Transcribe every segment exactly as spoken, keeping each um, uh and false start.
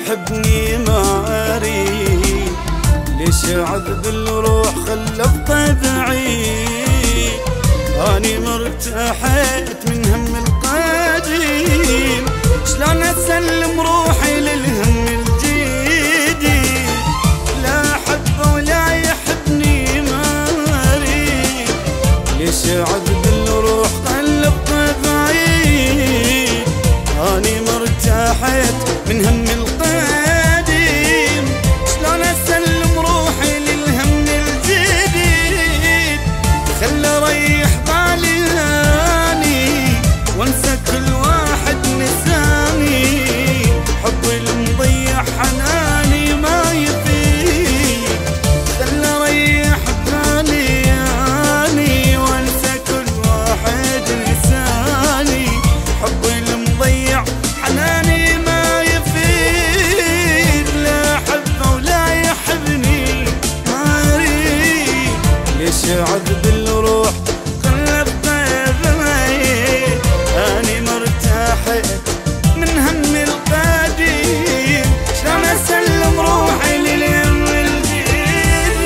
يحبني ما أريد، ليش عذب الروح خلف طبعي. أني مرتاحت من هم القديم، شلون أسلم روحي للهم الجديد. لا أحبه ولا يحبني ما أريد، ليش عذب الروح خلف طبعي. أني مرتاحت من هم القديم، شلون أسلم روحي للهم الجديد. خلى ريح بالي هاني وانسى كل واحد نساني، حبي المضيع حناني ما يفيد. خلى ريح بالي هاني وانسى كل واحد نساني، حبي المضيع حناني ما يفيد. لا أحبه ولا يحبني ما أريد، ليش عذب الروح خلف طبعي. أني مرتاحت من هم القديم، شلون أسلم روحي للهم الجديد.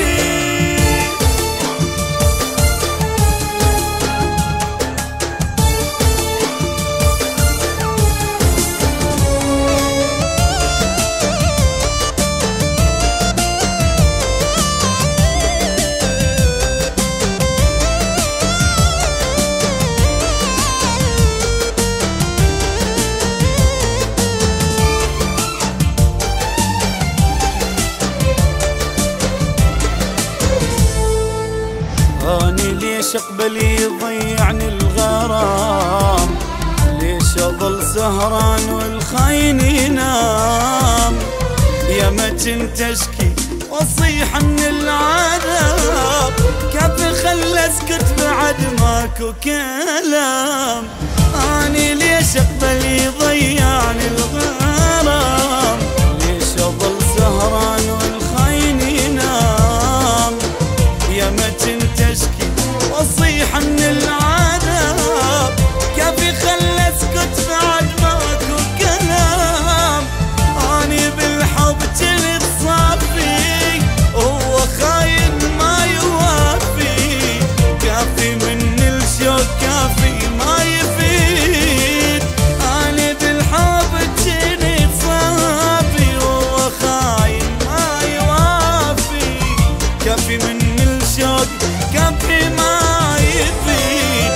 أني ليش أقبلي يضيعني الغرام، ليش أظل سهران والخاين ينام. يا ما كنت أشكي وأصيح من العذاب، كيف خلى أسكت بعد ماكو كلام. أني ليش أقبلي يضيعني الغرام، ليش أظل سهران والخاين ينام. يا ما كنت أشكي وأصيح من العذاب، كيف خلى أسكت بعد ماكو كلام. أني بالحب كنت صافي وهو خاين ما يوافي، كافي من الشوق كافي ما يفيد. أني بالحب كنت صافي وهو خاين ما يوافي، كافي من الشوق كافي ما يفيد.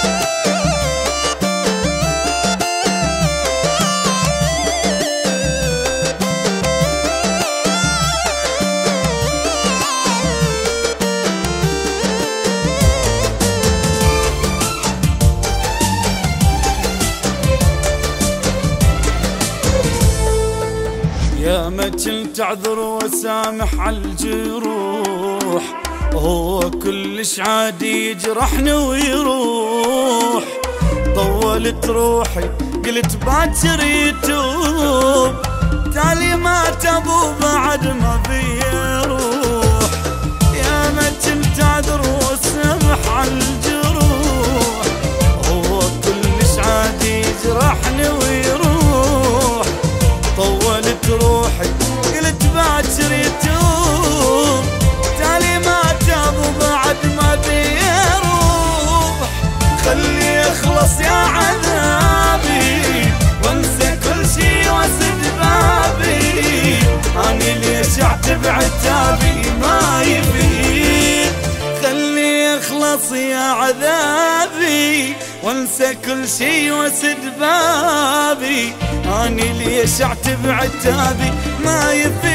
يا ما كنت أعذر وأسامح عالجروح، هو كلش عادي يجرحني ويروح. طولت روحي قلت باكر يتوب، تالي ما تابو بعد ما بيه روح. يا ما كنت أعذر وأسامح عالجروح، هو كلش عادي يجرحني ويروح. طولت روحي قلت باكر يتوب، تالي ما تابوا بعد ما بيروح. خلي يخلص يا عذابي وانسى كل شي واسد بابي. أني ليش اعتب عتابي ما يفيد. خلي يخلص يا عذابي وانسى كل شي واسد بابي. أني ليش اعتب عتابي ما يفيد.